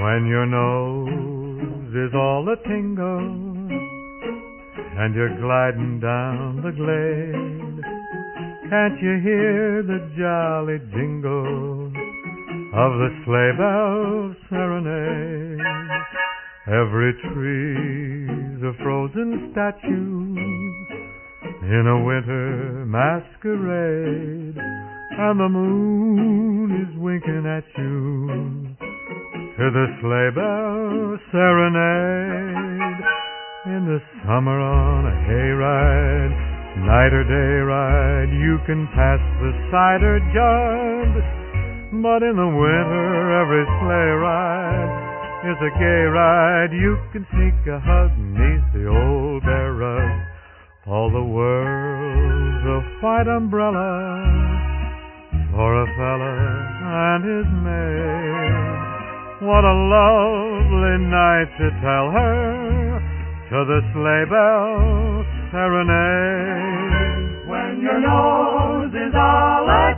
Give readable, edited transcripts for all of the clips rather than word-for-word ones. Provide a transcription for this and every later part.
When your nose is all a tingle and you're gliding down the glade, can't you hear the jolly jingle of the sleigh bells serenade? Every tree's a frozen statue in a winter masquerade, and the moon is winking at you to the sleigh bell serenade. In the summer on a hayride, night or day ride, you can pass the cider jug, but in the winter every sleigh ride is a gay ride. You can sneak a hug neath the old bare rug. All the world's a white umbrella for a fella and his maid. What a lovely night to tell her to the sleigh bell serenade. When your nose is all a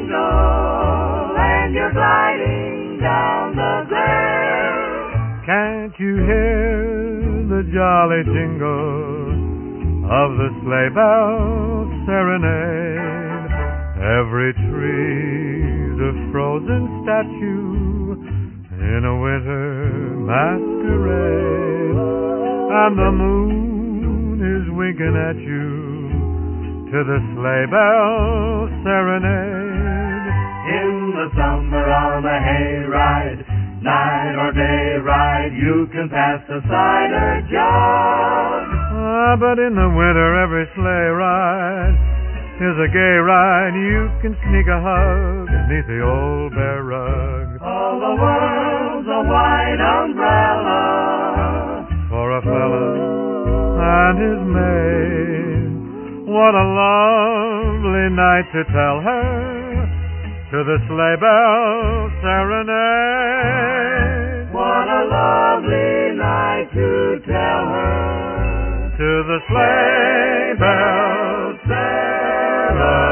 tingle and you're gliding down the glade, can't you hear the jolly jingle of the sleigh bell serenade? Every tree's a frozen statue in a winter masquerade, and the moon is winking at you to the sleigh bell serenade. In the summer on a hayride, night or day ride, you can pass the cider jug, but in the winter every sleigh ride is a gay ride. You can sneak a hug beneath the old bare rug. All the world's a white umbrella for a fella and his maid. What a lovely night to tell her to the sleigh bell serenade. What a lovely night to tell her to the sleigh bell serenade.